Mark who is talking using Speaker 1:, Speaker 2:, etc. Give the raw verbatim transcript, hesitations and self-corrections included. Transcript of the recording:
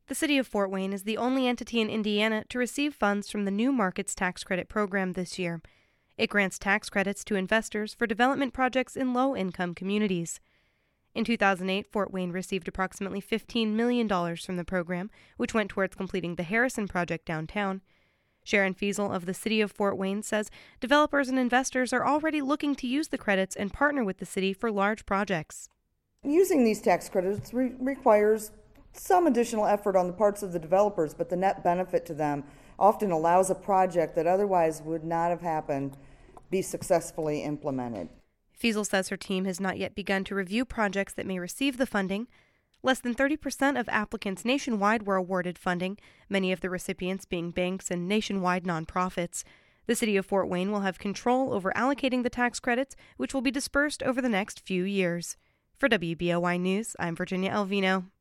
Speaker 1: The city of Fort Wayne is the only entity in Indiana to receive funds from the New Markets Tax Credit Program this year. It grants tax credits to investors for development projects in low-income communities. In two thousand eight, Fort Wayne received approximately fifteen million dollars from the program, which went towards completing the Harrison project downtown. Sharon Fiesel of the city of Fort Wayne says developers and investors are already looking to use the credits and partner with the city for large projects.
Speaker 2: Using these tax credits re- requires some additional effort on the parts of the developers, but the net benefit to them often allows a project that otherwise would not have happened be successfully implemented.
Speaker 1: Fiesel says her team has not yet begun to review projects that may receive the funding. Less than thirty percent of applicants nationwide were awarded funding, many of the recipients being banks and nationwide nonprofits. The city of Fort Wayne will have control over allocating the tax credits, which will be dispersed over the next few years. For W B O Y News, I'm Virginia Alvino.